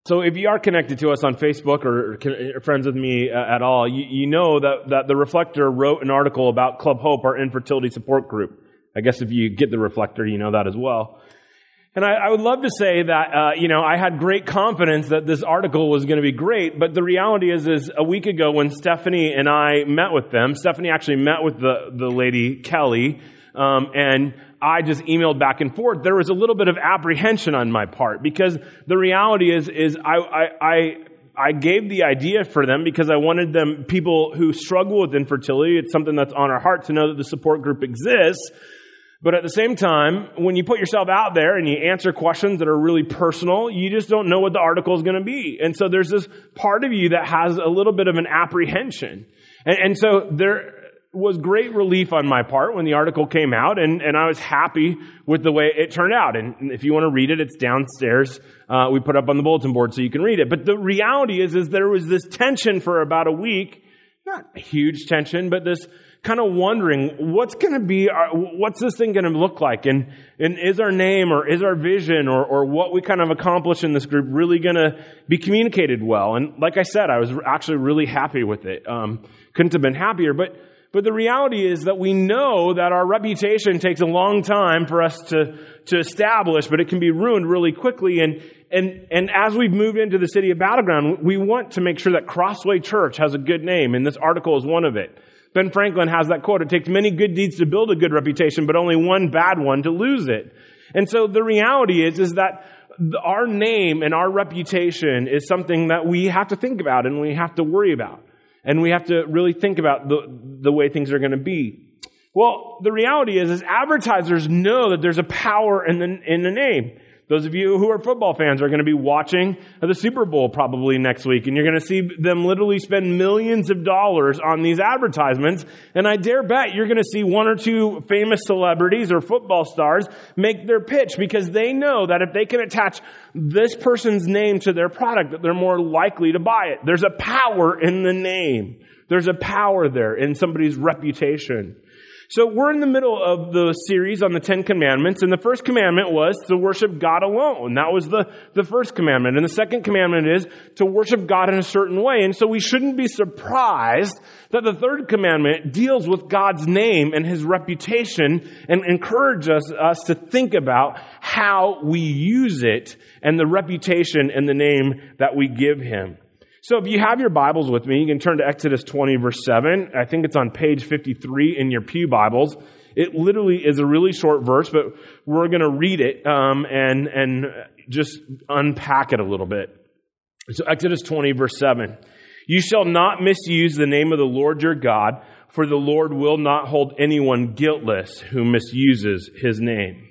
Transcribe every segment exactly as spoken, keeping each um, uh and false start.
So if you are connected to us on Facebook or, or friends with me uh, at all, you, you know that, that the Reflector wrote an article about Club Hope, our infertility support group. I guess if you get the Reflector, you know that as well. And I, I would love to say that, uh, you know, I had great confidence that this article was going to be great, but the reality is, is a week ago when Stephanie and I met with them, Stephanie actually met with the, the lady, Kelly, um, and I just emailed back and forth. There was a little bit of apprehension on my part because the reality is, is I, I, I, I gave the idea for them because I wanted them, people who struggle with infertility, it's something that's on our heart to know that the support group exists. But at the same time, when you put yourself out there and you answer questions that are really personal, you just don't know what the article is going to be. And so there's this part of you that has a little bit of an apprehension. And, and so there was great relief on my part when the article came out, and, and I was happy with the way it turned out. And if you want to read it, it's downstairs. Uh, we put up on the bulletin board so you can read it. But the reality is, is there was this tension for about a week, not a huge tension, but this kind of wondering, what's going to be, our, what's this thing going to look like? And, and is our name or is our vision or, or what we kind of accomplish in this group really going to be communicated well? And like I said, I was actually really happy with it. Um, couldn't have been happier. But But the reality is that we know that our reputation takes a long time for us to, to establish, but it can be ruined really quickly. And, and, and as we've moved into the city of Battleground, we want to make sure that Crossway Church has a good name, and this article is one of it. Ben Franklin has that quote, "It takes many good deeds to build a good reputation, but only one bad one to lose it." And so the reality is, is that our name and our reputation is something that we have to think about and we have to worry about. And we have to really think about the, the way things are going to be. Well, the reality is, is advertisers know that there's a power in the, in the name. Those of you who are football fans are going to be watching the Super Bowl probably next week, and you're going to see them literally spend millions of dollars on these advertisements. And I dare bet you're going to see one or two famous celebrities or football stars make their pitch because they know that if they can attach this person's name to their product, that they're more likely to buy it. There's a power in the name. There's a power there in somebody's reputation. So we're in the middle of the series on the Ten Commandments, and the first commandment was to worship God alone. That was the, the first commandment. And the second commandment is to worship God in a certain way. And so we shouldn't be surprised that the third commandment deals with God's name and His reputation and encourages us, us to think about how we use it and the reputation and the name that we give Him. So if you have your Bibles with me, you can turn to Exodus twenty, verse seven. I think it's on page fifty-three in your pew Bibles. It literally is a really short verse, but we're going to read it um, and, and just unpack it a little bit. So Exodus twenty, verse seven. "You shall not misuse the name of the Lord your God, for the Lord will not hold anyone guiltless who misuses His name."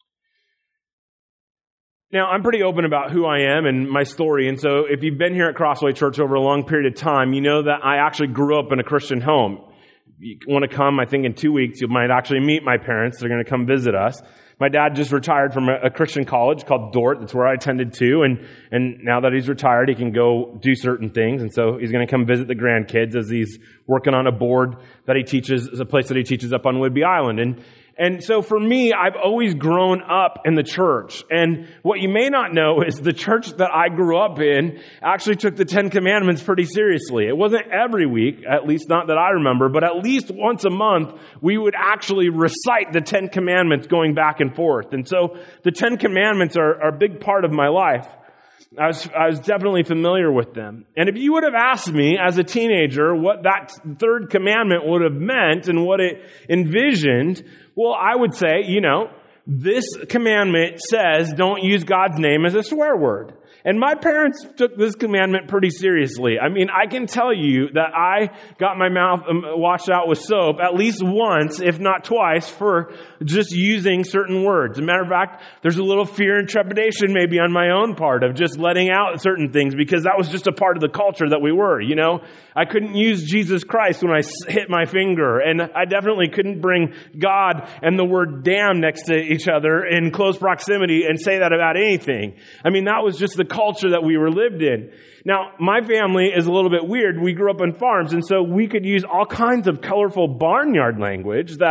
Now, I'm pretty open about who I am and my story, and so if you've been here at Crossway Church over a long period of time, you know that I actually grew up in a Christian home. If you want to come, I think in two weeks, you might actually meet my parents. They're going to come visit us. My dad just retired from a, a Christian college called Dort. That's where I attended too, and, and now that he's retired, he can go do certain things, and so he's going to come visit the grandkids as he's working on a board that he teaches, a place that he teaches up on Whidbey Island. And And so for me, I've always grown up in the church. And what you may not know is the church that I grew up in actually took the Ten Commandments pretty seriously. It wasn't every week, at least not that I remember, but at least once a month, we would actually recite the Ten Commandments going back and forth. And so the Ten Commandments are, are a big part of my life. I was, I was definitely familiar with them. And if you would have asked me as a teenager what that third commandment would have meant and what it envisioned, well, I would say, you know, this commandment says don't use God's name as a swear word. And my parents took this commandment pretty seriously. I mean, I can tell you that I got my mouth washed out with soap at least once, if not twice, for just using certain words. As a matter of fact, there's a little fear and trepidation maybe on my own part of just letting out certain things because that was just a part of the culture that we were, you know. I couldn't use Jesus Christ when I hit my finger, and I definitely couldn't bring God and the word damn next to each other in close proximity and say that about anything. I mean, that was just the culture that we were lived in. Now, my family is a little bit weird. We grew up on farms, and so we could use all kinds of colorful barnyard language that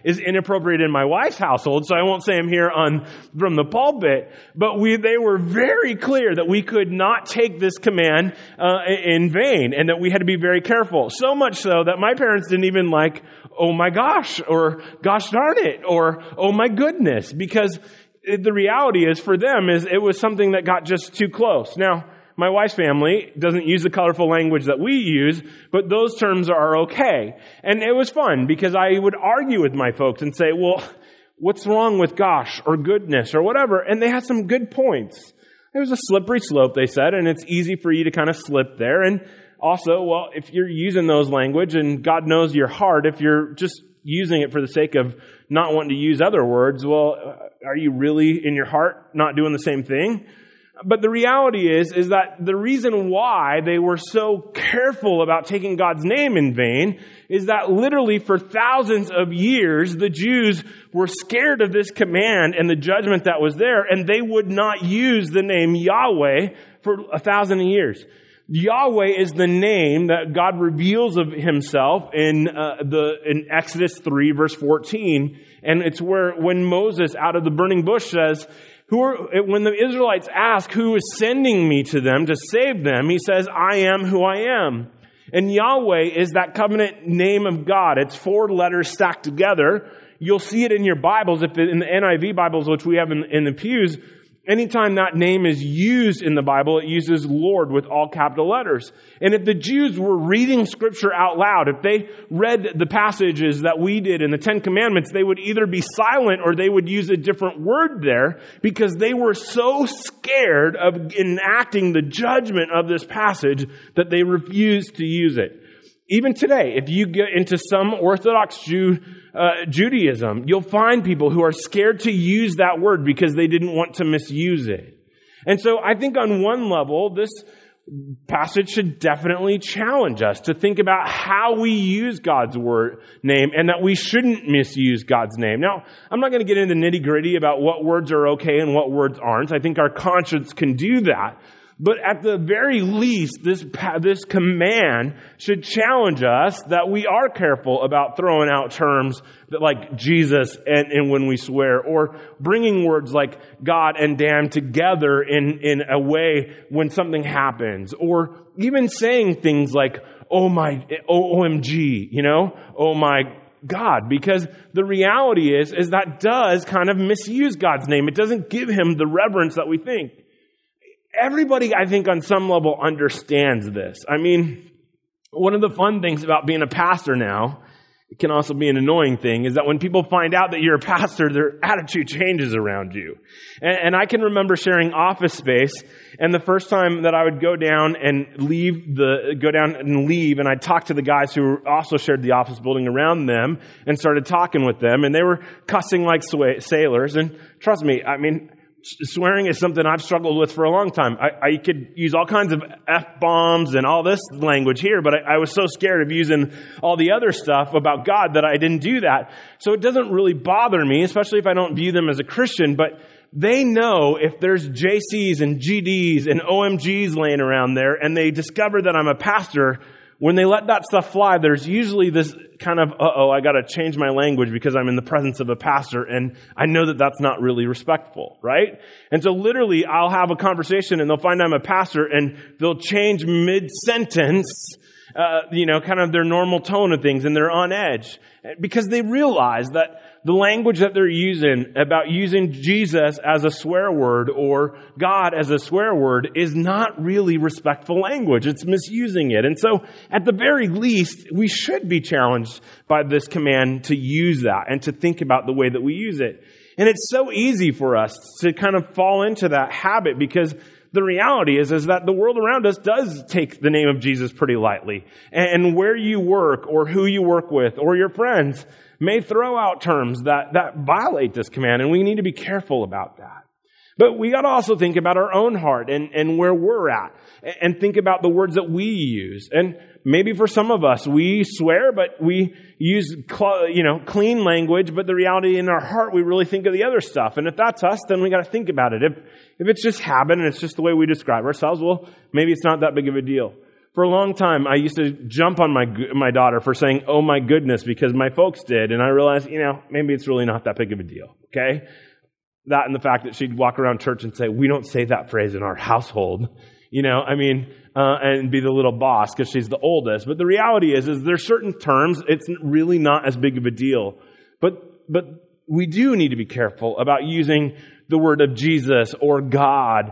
is inappropriate in my wife's household, so I won't say them here on from the pulpit. But we, they were very clear that we could not take this command uh, in vain, and that we had to be very careful. So much so that my parents didn't even like, "Oh my gosh," or "Gosh darn it," or "Oh my goodness," because the reality is for them is it was something that got just too close. Now, my wife's family doesn't use the colorful language that we use, but those terms are okay. And it was fun because I would argue with my folks and say, well, what's wrong with gosh or goodness or whatever? And they had some good points. It was a slippery slope, they said, and it's easy for you to kind of slip there. And also, well, if you're using those language and God knows your heart, if you're just using it for the sake of not wanting to use other words, well, are you really in your heart not doing the same thing? But the reality is, is that the reason why they were so careful about taking God's name in vain is that literally for thousands of years, the Jews were scared of this command and the judgment that was there, and they would not use the name Yahweh for a thousand years. Yahweh is the name that God reveals of himself in uh, the in Exodus three, verse fourteen. And it's where when Moses out of the burning bush says, Who are, when the Israelites ask who is sending me to them to save them, he says, I am who I am. And Yahweh is that covenant name of God. It's four letters stacked together. You'll see it in your Bibles, if in the N I V Bibles, which we have in, in the pews. Anytime that name is used in the Bible, it uses Lord with all capital letters. And if the Jews were reading Scripture out loud, if they read the passages that we did in the Ten Commandments, they would either be silent or they would use a different word there because they were so scared of enacting the judgment of this passage that they refused to use it. Even today, if you get into some Orthodox Jew, uh, Judaism, you'll find people who are scared to use that word because they didn't want to misuse it. And so I think on one level, this passage should definitely challenge us to think about how we use God's word name and that we shouldn't misuse God's name. Now, I'm not going to get into nitty gritty about what words are okay and what words aren't. I think our conscience can do that. But at the very least, this this command should challenge us that we are careful about throwing out terms that like Jesus and, and when we swear, or bringing words like God and damn together in, in a way when something happens, or even saying things like, oh my, O M G, you know, oh my God, because the reality is, is that does kind of misuse God's name. It doesn't give him the reverence that we think. Everybody, I think, on some level understands this. I mean, one of the fun things about being a pastor now, it can also be an annoying thing, is that when people find out that you're a pastor, their attitude changes around you. And, and I can remember sharing office space, and the first time that I would go down and leave the, go down and leave, and I'd talk to the guys who also shared the office building around them, and started talking with them, and they were cussing like sailors, and trust me, I mean, swearing is something I've struggled with for a long time. I, I could use all kinds of F-bombs and all this language here, but I, I was so scared of using all the other stuff about God that I didn't do that. So it doesn't really bother me, especially if I don't view them as a Christian, but they know if there's J Cs and G Ds and O M Gs laying around there and they discover that I'm a pastor, when they let that stuff fly, there's usually this kind of, uh-oh, I got to change my language because I'm in the presence of a pastor, and I know that that's not really respectful, right? And so literally, I'll have a conversation, and they'll find I'm a pastor, and they'll change mid-sentence, uh, you know, kind of their normal tone of things, and they're on edge because they realize that the language that they're using about using Jesus as a swear word or God as a swear word is not really respectful language. It's misusing it. And so at the very least, we should be challenged by this command to use that and to think about the way that we use it. And it's so easy for us to kind of fall into that habit because the reality is, is that the world around us does take the name of Jesus pretty lightly. And where you work or who you work with or your friends may throw out terms that, that violate this command, and we need to be careful about that. But we got to also think about our own heart and, and where we're at, and think about the words that we use. And maybe for some of us, we swear, but we use cl- you know clean language, but the reality in our heart, we really think of the other stuff. And if that's us, then we got to think about it. If if it's just habit and it's just the way we describe ourselves, well, maybe it's not that big of a deal. For a long time, I used to jump on my my daughter for saying, "Oh my goodness," because my folks did, and I realized, you know, maybe it's really not that big of a deal, okay? That and the fact that she'd walk around church and say, "We don't say that phrase in our household," you know, I mean, uh, and be the little boss because she's the oldest. But the reality is, is there's certain terms, it's really not as big of a deal. But but we do need to be careful about using the word of Jesus or God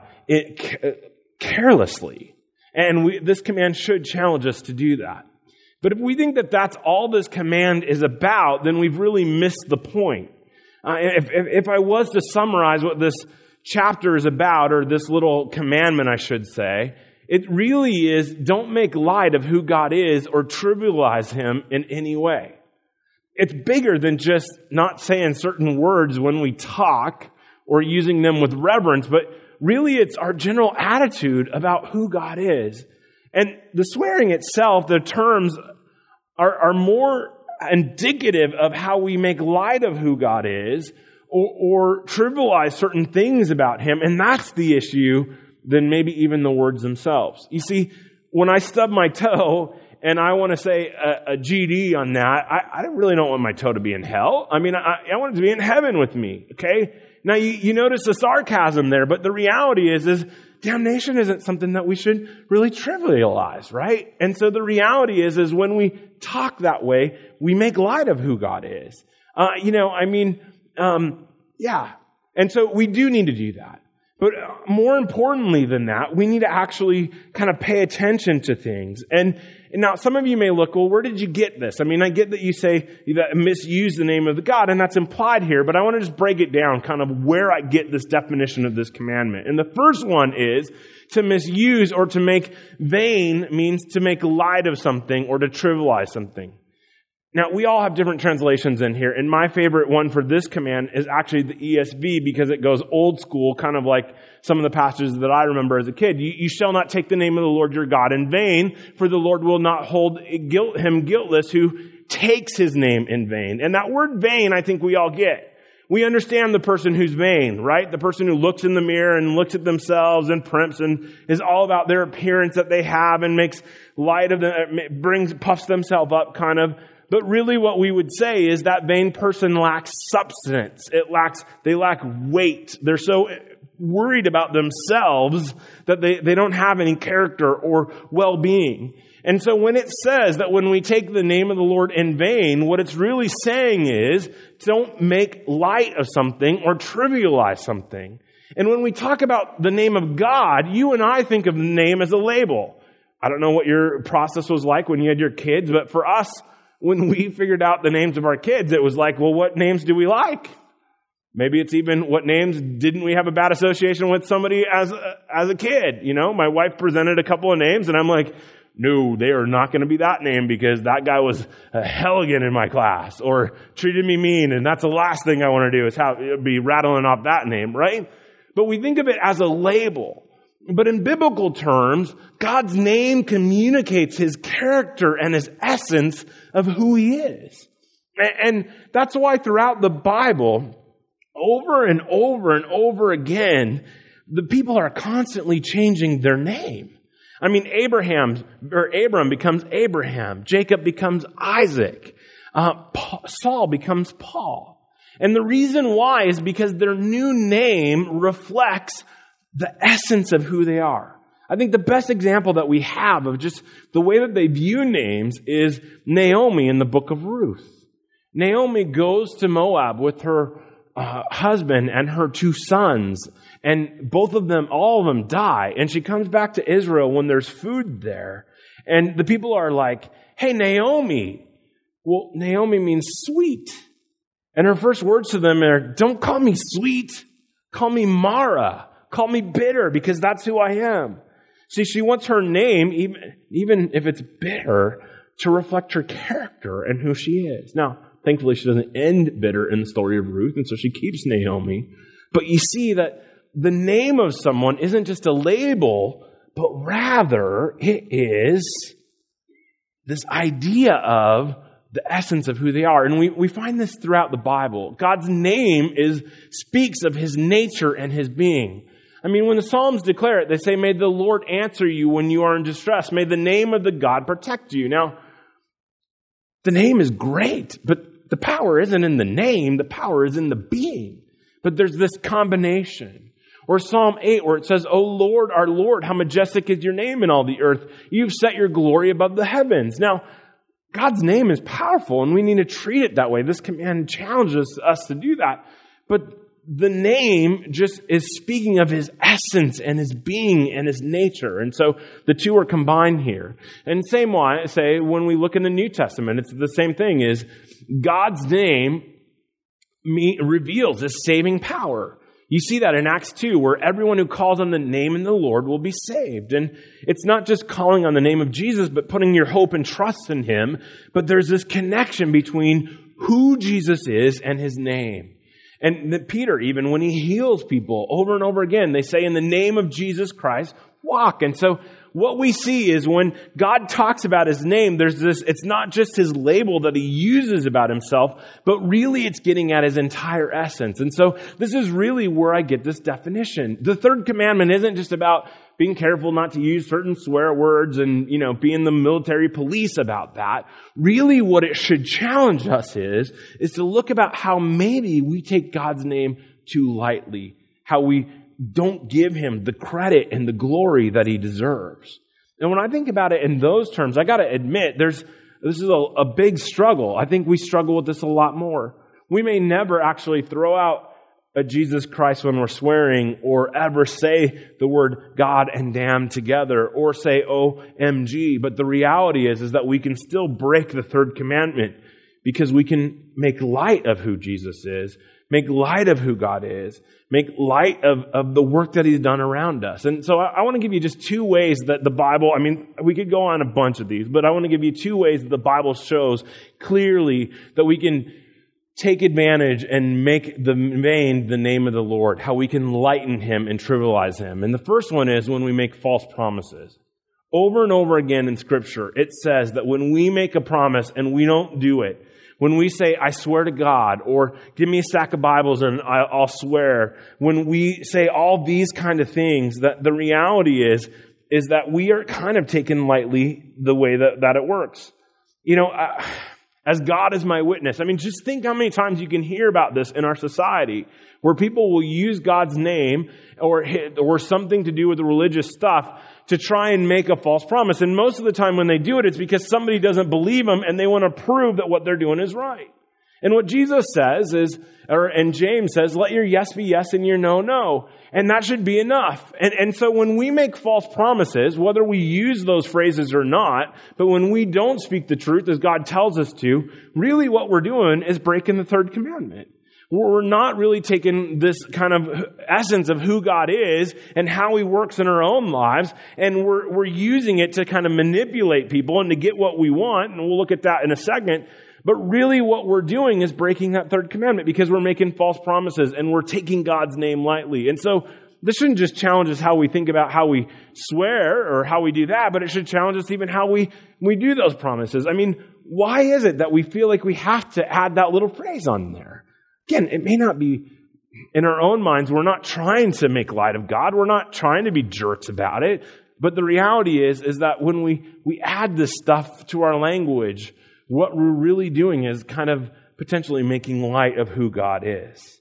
it, carelessly. And we, this command should challenge us to do that. But if we think that that's all this command is about, then we've really missed the point. Uh, if, if, if I was to summarize what this chapter is about, or this little commandment, I should say, it really is, don't make light of who God is or trivialize Him in any way. It's bigger than just not saying certain words when we talk or using them with reverence, but really, it's our general attitude about who God is. And the swearing itself, the terms, are, are more indicative of how we make light of who God is or, or trivialize certain things about Him. And that's the issue than maybe even the words themselves. You see, when I stub my toe and I want to say a, a G D on that, I, I really don't want my toe to be in hell. I mean, I, I want it to be in heaven with me, okay? Now, you, you notice the sarcasm there, but the reality is, is damnation isn't something that we should really trivialize, right? And so the reality is, is when we talk that way, we make light of who God is. Uh, you know, I mean, um, yeah. And so we do need to do that. But more importantly than that, we need to actually kind of pay attention to things. And, and now some of you may look, well, where did you get this? I mean, I get that you say that misuse the name of the God, and that's implied here, but I want to just break it down, kind of where I get this definition of this commandment. And the first one is to misuse or to make vain means to make light of something or to trivialize something. Now, we all have different translations in here, and my favorite one for this command is actually the E S V because it goes old school, kind of like some of the passages that I remember as a kid. You, you shall not take the name of the Lord your God in vain, for the Lord will not hold guilt, him guiltless who takes His name in vain. And that word vain, I think we all get. We understand the person who's vain, right? The person who looks in the mirror and looks at themselves and primps and is all about their appearance that they have and makes light of them, brings, puffs themselves up kind of. But really what we would say is that vain person lacks substance. It lacks, they lack weight. They're so worried about themselves that they, they don't have any character or well-being. And so when it says that when we take the name of the Lord in vain, what it's really saying is don't make light of something or trivialize something. And when we talk about the name of God, you and I think of the name as a label. I don't know what your process was like when you had your kids, but for us, when we figured out the names of our kids, it was like, well, what names do we like? Maybe it's even what names didn't we have a bad association with somebody as a, as a kid? You know, my wife presented a couple of names and I'm like, no, they are not going to be that name because that guy was a hellion in my class or treated me mean. And that's the last thing I want to do is have, be rattling off that name, right? But we think of it as a label. But in biblical terms, God's name communicates His character and His essence of who He is. And that's why throughout the Bible, over and over and over again, the people are constantly changing their name. I mean, Abraham, or Abram becomes Abraham. Jacob becomes Isaac. Uh, Paul, Saul becomes Paul. And the reason why is because their new name reflects the essence of who they are. I think the best example that we have of just the way that they view names is Naomi in the book of Ruth. Naomi goes to Moab with her uh, husband and her two sons, and both of them, all of them die, and she comes back to Israel when there's food there, and the people are like, hey, Naomi. Well, Naomi means sweet. And her first words to them are, don't call me sweet, call me Mara. Call me bitter because that's who I am. See, she wants her name, even, even if it's bitter, to reflect her character and who she is. Now, thankfully, she doesn't end bitter in the story of Ruth, and so she keeps Naomi. But you see that the name of someone isn't just a label, but rather it is this idea of the essence of who they are. And we, we find this throughout the Bible. God's name is speaks of His nature and His being. I mean, when the Psalms declare it, they say, may the Lord answer you when you are in distress. May the name of the God protect you. Now, the name is great, but the power isn't in the name. The power is in the being. But there's this combination. Or Psalm eight, where it says, O Lord, our Lord, how majestic is your name in all the earth. You've set your glory above the heavens. Now, God's name is powerful, and we need to treat it that way. This command challenges us to do that. But the name just is speaking of his essence and his being and his nature. And so the two are combined here. And same way, say, when we look in the New Testament, it's the same thing, is God's name me, reveals his saving power. You see that in Acts two, where everyone who calls on the name of the Lord will be saved. And it's not just calling on the name of Jesus, but putting your hope and trust in him. But there's this connection between who Jesus is and his name. And Peter, even when he heals people over and over again, they say, in the name of Jesus Christ, walk. And so what we see is when God talks about his name, there's this, it's not just his label that he uses about himself, but really it's getting at his entire essence. And so this is really where I get this definition. The third commandment isn't just about being careful not to use certain swear words and, you know, being the military police about that. Really what it should challenge us is, is to look about how maybe we take God's name too lightly, how we don't give him the credit and the glory that he deserves. And when I think about it in those terms, I got to admit, there's this is a, a big struggle. I think we struggle with this a lot more. We may never actually throw out a Jesus Christ when we're swearing, or ever say the word God and damn together, or say O M G. But the reality is, is that we can still break the third commandment because we can make light of who Jesus is, make light of who God is, make light of, of the work that he's done around us. And so I, I want to give you just two ways that the Bible, I mean, we could go on a bunch of these, but I want to give you two ways that the Bible shows clearly that we can take advantage and make the vain the name of the Lord, how we can lighten him and trivialize him. And the first one is when we make false promises. Over and over again in Scripture, it says that when we make a promise and we don't do it, when we say, I swear to God, or give me a stack of Bibles and I'll swear, when we say all these kind of things, that the reality is, is that we are kind of taking lightly the way that, that it works. You know, I, as God is my witness. I mean, just think how many times you can hear about this in our society, where people will use God's name or or something to do with the religious stuff to try and make a false promise. And most of the time when they do it, it's because somebody doesn't believe them and they want to prove that what they're doing is right. And what Jesus says is, or and James says, let your yes be yes and your no, no. And that should be enough. And, and so when we make false promises, whether we use those phrases or not, but when we don't speak the truth as God tells us to, really what we're doing is breaking the third commandment. We're not really taking this kind of essence of who God is and how he works in our own lives, and we're, we're using it to kind of manipulate people and to get what we want, and we'll look at that in a second. But really what we're doing is breaking that third commandment because we're making false promises and we're taking God's name lightly. And so this shouldn't just challenge us how we think about how we swear or how we do that, but it should challenge us even how we, we do those promises. I mean, why is it that we feel like we have to add that little phrase on there? Again, it may not be in our own minds. We're not trying to make light of God. We're not trying to be jerks about it. But the reality is, is that when we, we add this stuff to our language, what we're really doing is kind of potentially making light of who God is.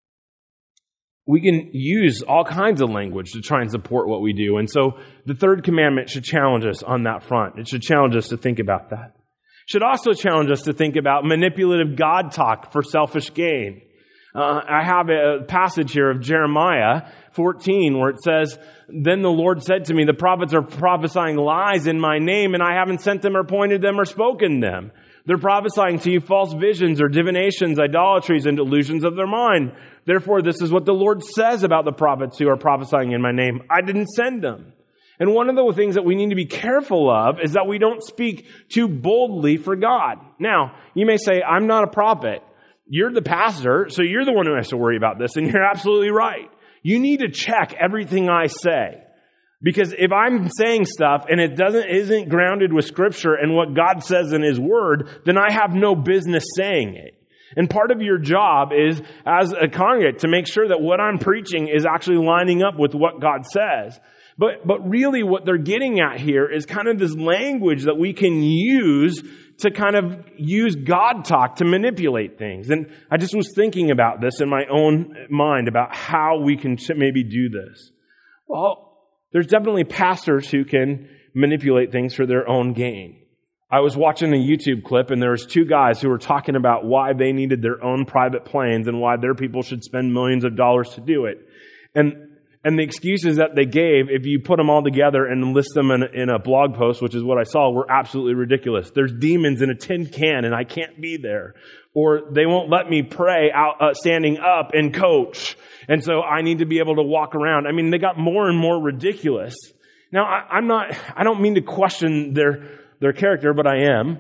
We can use all kinds of language to try and support what we do. And so the third commandment should challenge us on that front. It should challenge us to think about that. It should also challenge us to think about manipulative God talk for selfish gain. Uh, I have a passage here of Jeremiah fourteen where it says, then the Lord said to me, the prophets are prophesying lies in my name, and I haven't sent them or appointed them or spoken them. They're prophesying to you false visions or divinations, idolatries, and delusions of their mind. Therefore, this is what the Lord says about the prophets who are prophesying in my name. I didn't send them. And one of the things that we need to be careful of is that we don't speak too boldly for God. Now, you may say, I'm not a prophet. You're the pastor, so you're the one who has to worry about this, and you're absolutely right. You need to check everything I say. Because if I'm saying stuff and it doesn't isn't grounded with Scripture and what God says in His Word, then I have no business saying it. And part of your job is, as a congregate, to make sure that what I'm preaching is actually lining up with what God says. But, but really what they're getting at here is kind of this language that we can use to kind of use God talk to manipulate things. And I just was thinking about this in my own mind about how we can maybe do this. Well, there's definitely pastors who can manipulate things for their own gain. I was watching a YouTube clip and there was two guys who were talking about why they needed their own private planes and why their people should spend millions of dollars to do it. And And the excuses that they gave, if you put them all together and list them in, in a blog post, which is what I saw, were absolutely ridiculous. There's demons in a tin can and I can't be there. Or they won't let me pray out uh, standing up and coach. And so I need to be able to walk around. I mean, they got more and more ridiculous. Now, I, I'm not, I don't mean to question their, their character, but I am.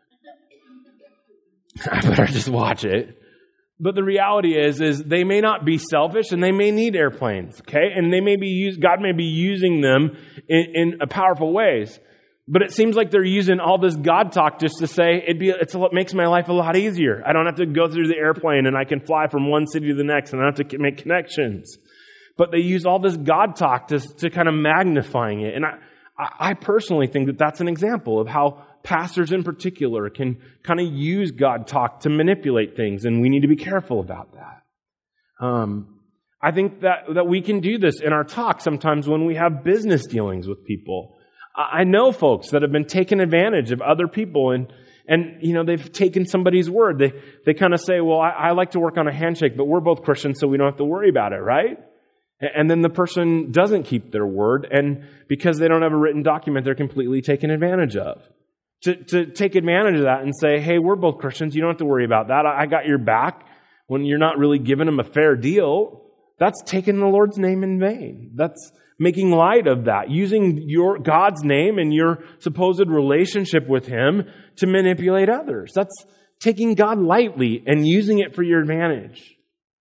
I better just watch it. But the reality is, is they may not be selfish and they may need airplanes, okay? And they may be use, God may be using them in, in a powerful ways. But it seems like they're using all this God talk just to say, it'd be, it's, it makes my life a lot easier. I don't have to go through the airplane and I can fly from one city to the next and I don't have to make connections. But they use all this God talk to, to kind of magnifying it. And I, I personally think that that's an example of how pastors in particular can kind of use God talk to manipulate things, and we need to be careful about that. Um, I think that, that we can do this in our talk sometimes when we have business dealings with people. I know folks that have been taking advantage of other people, and and you know they've taken somebody's word. They they kind of say, well, I, I like to work on a handshake, but we're both Christians, so we don't have to worry about it, right? And then the person doesn't keep their word, and because they don't have a written document, they're completely taken advantage of. To, to take advantage of that and say, hey, we're both Christians, you don't have to worry about that. I, I got your back, when you're not really giving them a fair deal, that's taking the Lord's name in vain. That's making light of that, using your God's name and your supposed relationship with Him to manipulate others. That's taking God lightly and using it for your advantage.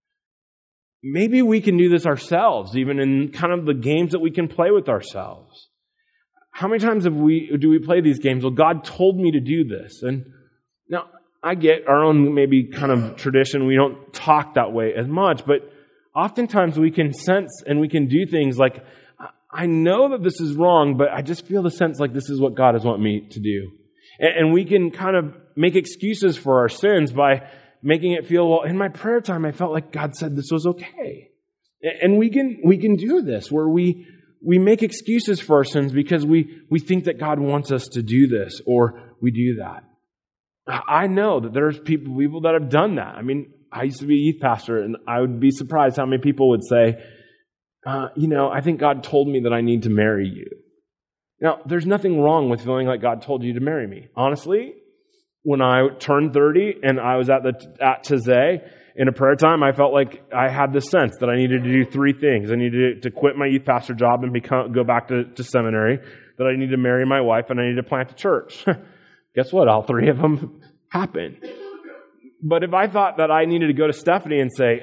Maybe we can do this ourselves, even in kind of the games that we can play with ourselves. How many times have we do we play these games? Well, God told me to do this. And now, I get our own maybe kind of tradition. We don't talk that way as much, but oftentimes we can sense and we can do things like, I know that this is wrong, but I just feel the sense like this is what God has wanted me to do. And we can kind of make excuses for our sins by making it feel, well, in my prayer time, I felt like God said this was okay. And we can we can do this where we we make excuses for our sins because we, we think that God wants us to do this or we do that. I know that there's people people that have done that. I mean, I used to be a youth pastor, and I would be surprised how many people would say, uh, you know, I think God told me that I need to marry you. Now, there's nothing wrong with feeling like God told you to marry me. Honestly, when I turned thirty and I was at the at Taizé, in a prayer time, I felt like I had this sense that I needed to do three things. I needed to quit my youth pastor job and become, go back to, to seminary, that I needed to marry my wife, and I needed to plant a church. Guess what? All three of them happened. But if I thought that I needed to go to Stephanie and say,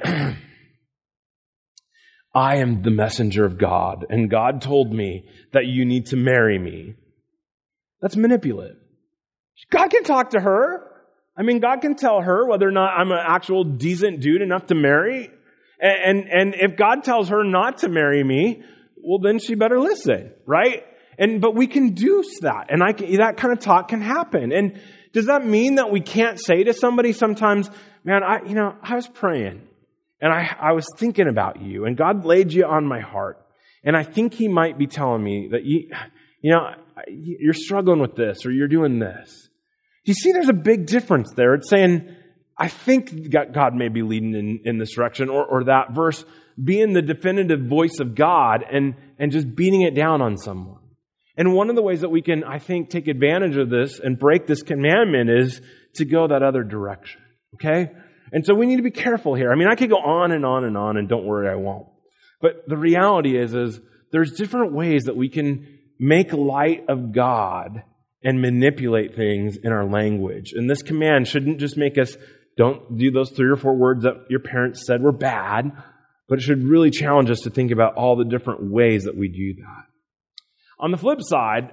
I am the messenger of God, and God told me that you need to marry me, that's manipulative. God can talk to her. I mean, God can tell her whether or not I'm an actual decent dude enough to marry. And, and, and if God tells her not to marry me, well, then she better listen, right? And, but we can do that. And I can, that kind of talk can happen. And does that mean that we can't say to somebody sometimes, man, I, you know, I was praying and I, I was thinking about you and God laid you on my heart. And I think He might be telling me that you, you know, you're struggling with this or you're doing this. You see, there's a big difference there. It's saying, I think God may be leading in, in this direction, or, or that verse being the definitive voice of God and, and just beating it down on someone. And one of the ways that we can, I think, take advantage of this and break this commandment is to go that other direction. Okay? And so we need to be careful here. I mean, I could go on and on and on, and don't worry, I won't. But the reality is, is there's different ways that we can make light of God and manipulate things in our language. And this command shouldn't just make us don't do those three or four words that your parents said were bad, but it should really challenge us to think about all the different ways that we do that. On the flip side,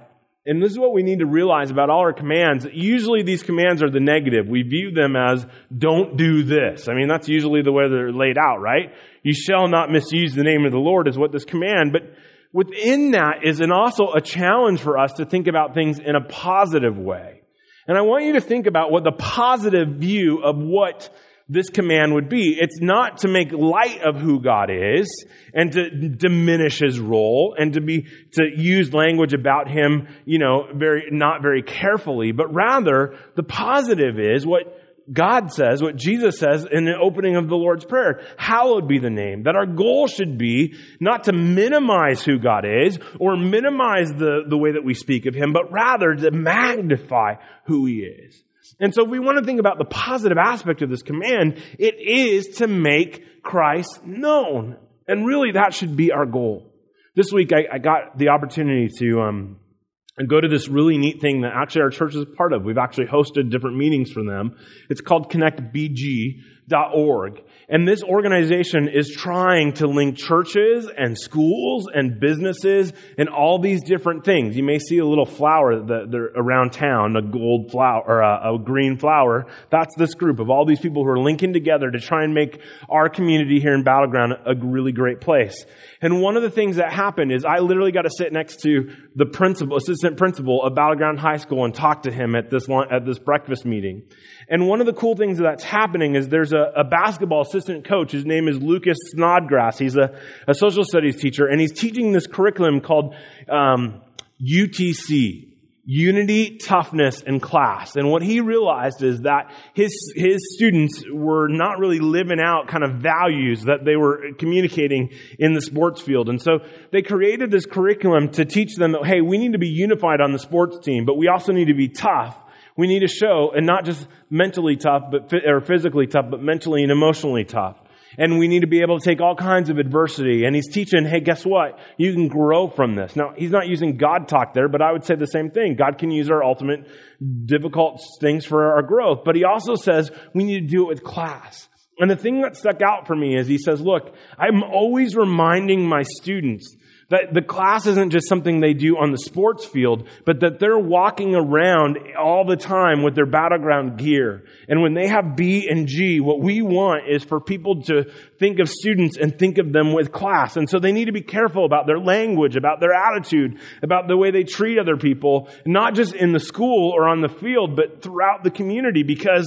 And this is what we need to realize about all our commands. Usually these commands are the negative. We view them as, don't do this. I mean, that's usually the way they're laid out, right? You shall not misuse the name of the Lord is what this command. But within that is an also a challenge for us to think about things in a positive way. And I want you to think about what the positive view of what this command would be. It's not to make light of who God is and to diminish His role and to be, to use language about Him, you know, very, not very carefully, but rather the positive is what God says, what Jesus says in the opening of the Lord's Prayer. Hallowed be the name. That our goal should be not to minimize who God is or minimize the, the way that we speak of Him, but rather to magnify who He is. And so if we want to think about the positive aspect of this command, it is to make Christ known. And really that should be our goal. This week I, I got the opportunity to um, go to this really neat thing that actually our church is a part of. We've actually hosted different meetings for them. It's called connect b g dot org. And this organization is trying to link churches and schools and businesses and all these different things. You may see a little flower that they're around town, a gold flower or a, a green flower. That's this group of all these people who are linking together to try and make our community here in Battleground a really great place. And one of the things that happened is I literally got to sit next to the principal, assistant principal of Battleground High School and talk to him at this at this breakfast meeting. And one of the cool things that's happening is there's a, a basketball assistant coach. His name is Lucas Snodgrass. He's a, a social studies teacher, and he's teaching this curriculum called um, U T C. Unity, Toughness, and Class. And what he realized is that his his students were not really living out kind of values that they were communicating in the sports field. And so they created this curriculum to teach them that, hey, we need to be unified on the sports team, but we also need to be tough. We need to show, and not just mentally tough, but or physically tough, but mentally and emotionally tough. And we need to be able to take all kinds of adversity. And he's teaching, hey, guess what? You can grow from this. Now, he's not using God talk there, but I would say the same thing. God can use our ultimate difficult things for our growth. But he also says we need to do it with class. And the thing that stuck out for me is he says, look, I'm always reminding my students that the class isn't just something they do on the sports field, but that they're walking around all the time with their Battleground gear. And when they have B and G, what we want is for people to think of students and think of them with class. And so they need to be careful about their language, about their attitude, about the way they treat other people, not just in the school or on the field, but throughout the community, because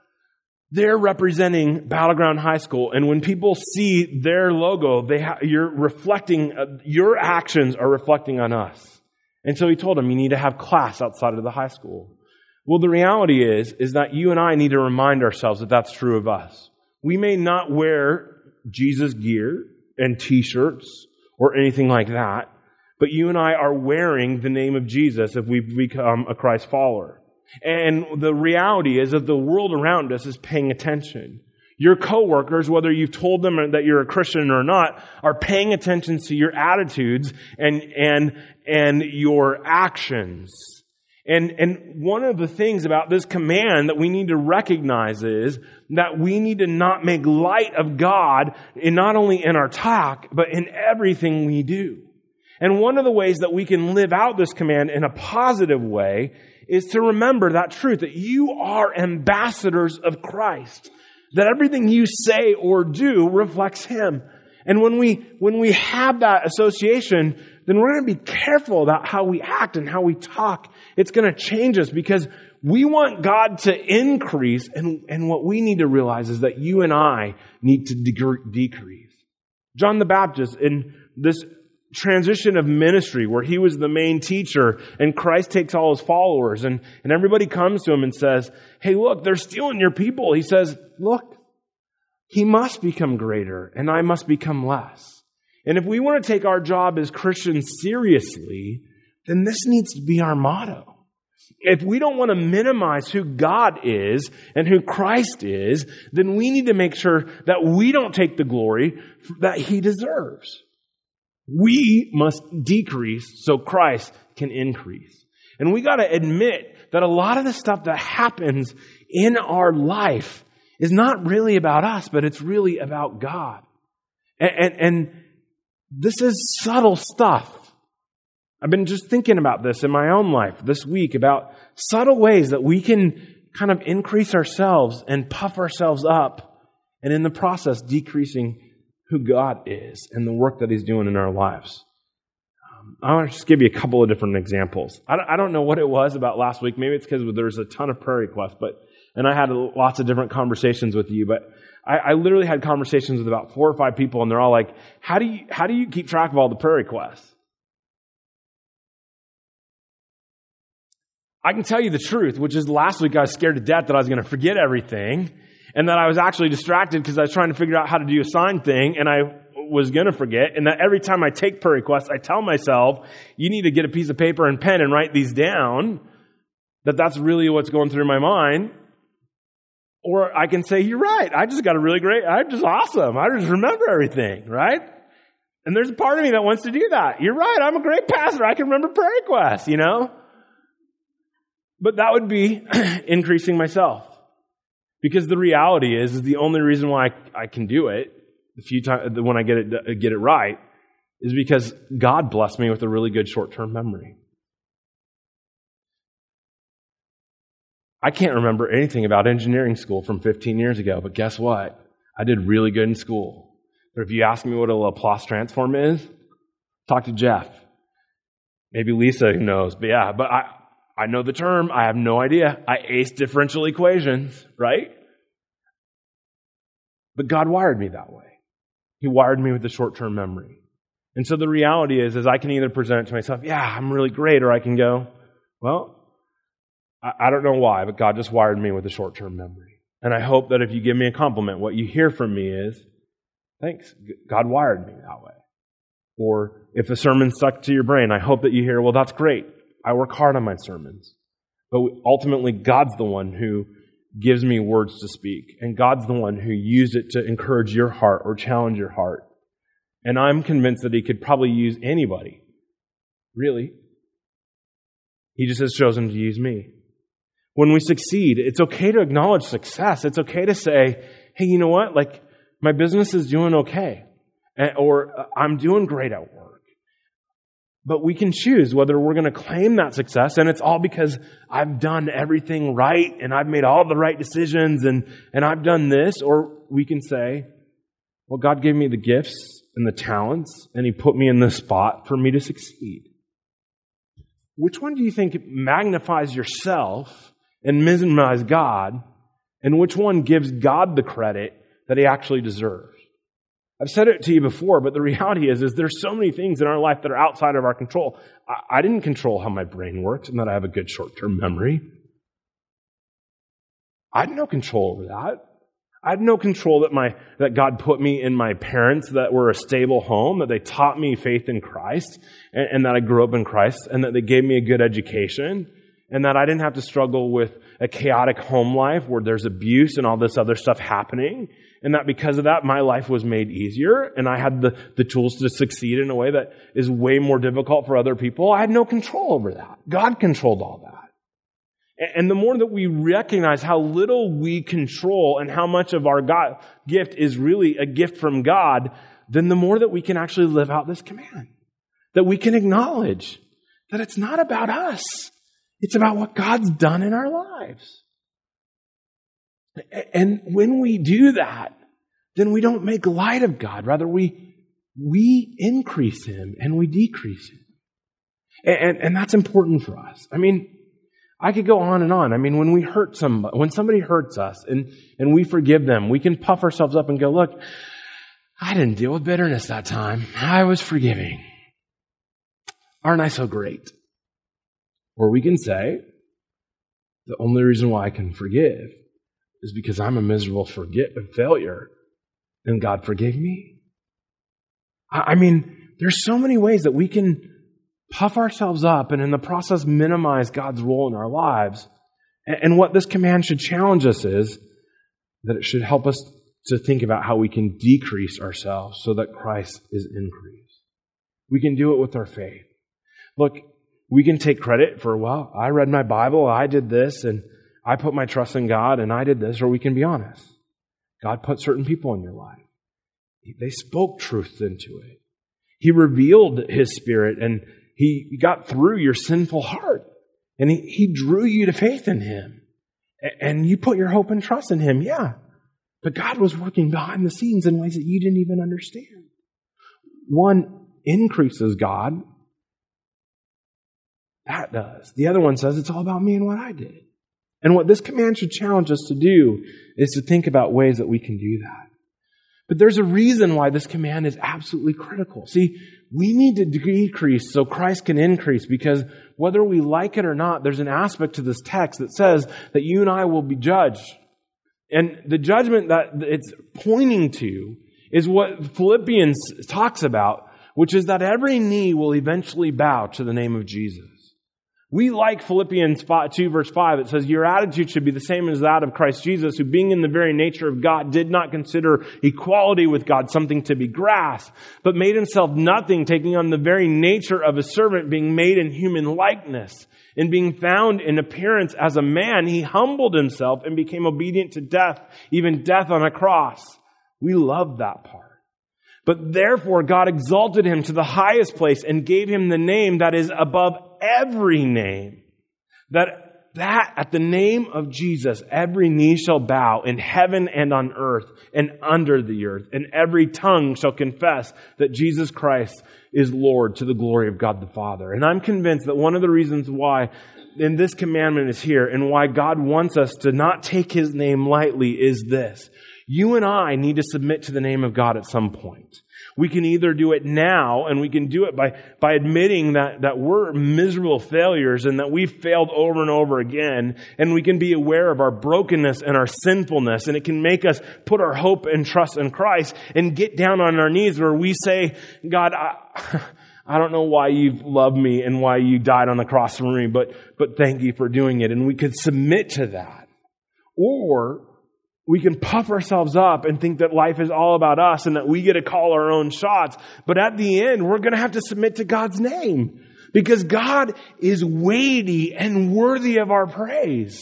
they're representing Battleground High School, and when people see their logo, they ha- you're reflecting, uh, your actions are reflecting on us. And so he told them, you need to have class outside of the high school. Well, the reality is, is that you and I need to remind ourselves that that's true of us. We may not wear Jesus gear and t-shirts or anything like that, but you and I are wearing the name of Jesus if we've become a Christ follower. And the reality is that the world around us is paying attention. Your coworkers, whether you've told them that you're a Christian or not, are paying attention to your attitudes and and and your actions. And and one of the things about this command that we need to recognize is that we need to not make light of God, in not only in our talk, but in everything we do. And one of the ways that we can live out this command in a positive way is to remember that truth, that you are ambassadors of Christ, that everything you say or do reflects Him. And when we when we have that association, then we're going to be careful about how we act and how we talk. It's going to change us because we want God to increase, and, and what we need to realize is that you and I need to de- decrease. John the Baptist, in this transition of ministry where he was the main teacher and Christ takes all his followers and, and everybody comes to him and says, hey, look, they're stealing your people. He says, look, he must become greater and I must become less. And if we want to take our job as Christians seriously, then this needs to be our motto. If we don't want to minimize who God is and who Christ is, then we need to make sure that we don't take the glory that He deserves. We must decrease so Christ can increase. And we got to admit that a lot of the stuff that happens in our life is not really about us, but it's really about God. And, and, and this is subtle stuff. I've been just thinking about this in my own life this week, about subtle ways that we can kind of increase ourselves and puff ourselves up, and in the process decreasing who God is and the work that He's doing in our lives. Um, I want to just give you a couple of different examples. I don't, I don't know what it was about last week. Maybe it's because there's a ton of prayer requests, but and I had lots of different conversations with you, but I, I literally had conversations with about four or five people, and they're all like, "How do you how do you keep track of all the prayer requests?" I can tell you the truth, which is last week I was scared to death that I was going to forget everything, and that I was actually distracted because I was trying to figure out how to do a sign thing, and I was going to forget, and that every time I take prayer requests, I tell myself, you need to get a piece of paper and pen and write these down, that that's really what's going through my mind. Or I can say, you're right, I just got a really great, I'm just awesome, I just remember everything, right? And there's a part of me that wants to do that. You're right, I'm a great pastor, I can remember prayer requests, you know? But that would be increasing myself. Because the reality is, is the only reason why I, I can do it, the few times when I get it get it right, is because God blessed me with a really good short-term memory. I can't remember anything about engineering school from fifteen years ago, but guess what? I did really good in school. But if you ask me what a Laplace transform is, talk to Jeff. Maybe Lisa knows, but yeah, but I I know the term. I have no idea. I ace differential equations, right? But God wired me that way. He wired me with a short-term memory. And so the reality is, is I can either present it to myself, yeah, I'm really great, or I can go, well, I, I don't know why, but God just wired me with a short-term memory. And I hope that if you give me a compliment, what you hear from me is, thanks, God wired me that way. Or if a sermon stuck to your brain, I hope that you hear, well, that's great. I work hard on my sermons. But ultimately, God's the one who gives me words to speak. And God's the one who used it to encourage your heart or challenge your heart. And I'm convinced that He could probably use anybody. Really. He just has chosen to use me. When we succeed, it's okay to acknowledge success. It's okay to say, hey, you know what? Like, my business is doing okay. Or I'm doing great at work. But we can choose whether we're going to claim that success, and it's all because I've done everything right, and I've made all the right decisions, and, and I've done this, or we can say, well, God gave me the gifts and the talents, and He put me in this spot for me to succeed. Which one do you think magnifies yourself and minimizes God, and which one gives God the credit that He actually deserves? I've said it to you before, but the reality is, is there's so many things in our life that are outside of our control. I, I didn't control how my brain works and that I have a good short-term memory. I had no control over that. I had no control that my that God put me in my parents that were a stable home, that they taught me faith in Christ, and, and that I grew up in Christ, and that they gave me a good education, and that I didn't have to struggle with a chaotic home life where there's abuse and all this other stuff happening. And that because of that, my life was made easier, and I had the, the tools to succeed in a way that is way more difficult for other people. I had no control over that. God controlled all that. And the more that we recognize how little we control and how much of our God gift is really a gift from God, then the more that we can actually live out this command. That we can acknowledge that it's not about us. It's about what God's done in our lives. And when we do that, then we don't make light of God. Rather, we we increase Him and we decrease Him. And, and, and that's important for us. I mean, I could go on and on. I mean, when we hurt somebody, when somebody hurts us and, and we forgive them, we can puff ourselves up and go, look, I didn't deal with bitterness that time. I was forgiving. Aren't I so great? Or we can say, the only reason why I can forgive is because I'm a miserable forget, failure, and God forgave me. I mean, there's so many ways that we can puff ourselves up and in the process minimize God's role in our lives. And what this command should challenge us is that it should help us to think about how we can decrease ourselves so that Christ is increased. We can do it with our faith. Look, we can take credit for, well, I read my Bible, I did this, and I put my trust in God, and I did this, or we can be honest. God put certain people in your life. They spoke truth into it. He revealed His Spirit, and He got through your sinful heart. And he, he drew you to faith in him. And you put your hope and trust in him, yeah. But God was working behind the scenes in ways that you didn't even understand. One increases God. That does. The other one says it's all about me and what I did. And what this command should challenge us to do is to think about ways that we can do that. But there's a reason why this command is absolutely critical. See, we need to decrease so Christ can increase, because whether we like it or not, there's an aspect to this text that says that you and I will be judged. And the judgment that it's pointing to is what Philippians talks about, which is that every knee will eventually bow to the name of Jesus. We like Philippians two verse five. It says, your attitude should be the same as that of Christ Jesus, who being in the very nature of God did not consider equality with God something to be grasped, but made himself nothing, taking on the very nature of a servant, being made in human likeness. And being found in appearance as a man, he humbled himself and became obedient to death, even death on a cross. We love that part. But therefore God exalted him to the highest place and gave him the name that is above every name. That, that at the name of Jesus, every knee shall bow in heaven and on earth and under the earth, and every tongue shall confess that Jesus Christ is Lord, to the glory of God the Father. And I'm convinced that one of the reasons why in this commandment is here and why God wants us to not take his name lightly is this. You and I need to submit to the name of God at some point. We can either do it now, and we can do it by, by admitting that, that we're miserable failures and that we've failed over and over again. And we can be aware of our brokenness and our sinfulness. And it can make us put our hope and trust in Christ and get down on our knees where we say, God, I, I don't know why you've loved me and why you died on the cross for me, but, but thank you for doing it. And we could submit to that. Or we can puff ourselves up and think that life is all about us and that we get to call our own shots. But at the end, we're going to have to submit to God's name, because God is weighty and worthy of our praise.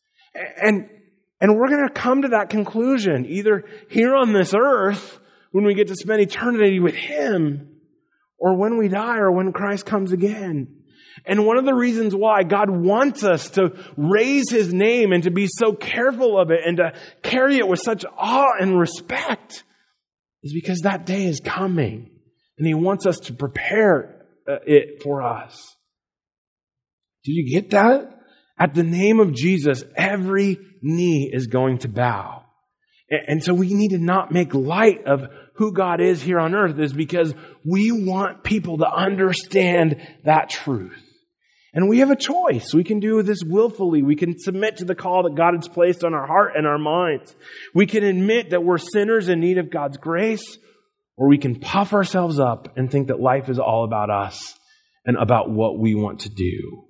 And, and we're going to come to that conclusion either here on this earth when we get to spend eternity with him, or when we die, or when Christ comes again. And one of the reasons why God wants us to raise his name and to be so careful of it and to carry it with such awe and respect is because that day is coming. And he wants us to prepare it for us. Did you get that? At the name of Jesus, every knee is going to bow. And so we need to not make light of who God is here on earth, is because we want people to understand that truth. And we have a choice. We can do this willfully. We can submit to the call that God has placed on our heart and our minds. We can admit that we're sinners in need of God's grace, or we can puff ourselves up and think that life is all about us and about what we want to do.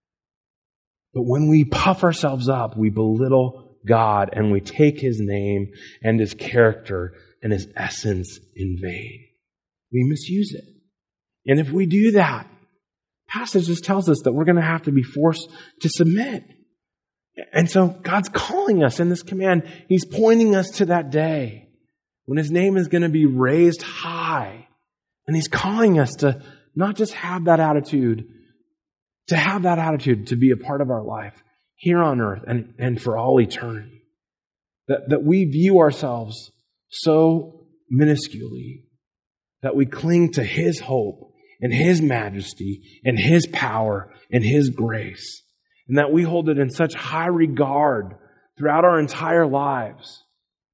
But when we puff ourselves up, we belittle God and we take his name and his character and his essence in vain. We misuse it. And if we do that, passage just tells us that we're going to have to be forced to submit. And so God's calling us in this command. He's pointing us to that day when his name is going to be raised high. And he's calling us to not just have that attitude, to have that attitude to be a part of our life here on earth and, and for all eternity. That, that we view ourselves so minusculely that we cling to his hope and his majesty and his power and his grace, and that we hold it in such high regard throughout our entire lives,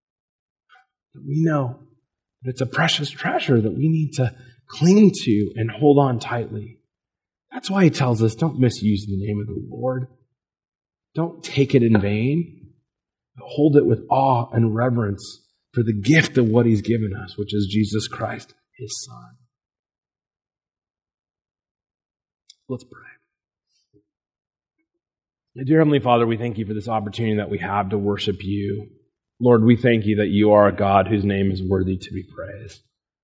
that we know that it's a precious treasure that we need to cling to and hold on tightly. That's why he tells us, don't misuse the name of the Lord. Don't take it in vain, but hold it with awe and reverence for the gift of what he's given us, which is Jesus Christ, his Son. Let's pray. Dear Heavenly Father, we thank you for this opportunity that we have to worship you. Lord, we thank you that you are a God whose name is worthy to be praised.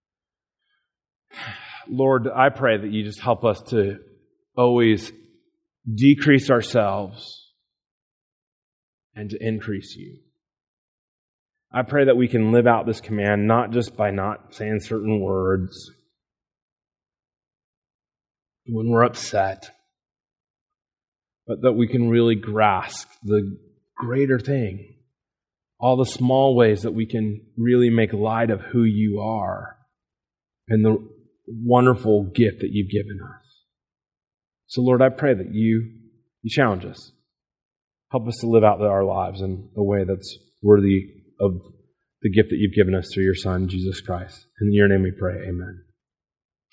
Lord, I pray that you just help us to always decrease ourselves and to increase you. I pray that we can live out this command not just by not saying certain words, when we're upset, but that we can really grasp the greater thing, all the small ways that we can really make light of who you are and the wonderful gift that you've given us. So Lord, I pray that you, you challenge us. Help us to live out our lives in a way that's worthy of the gift that you've given us through your Son, Jesus Christ. In your name we pray, amen.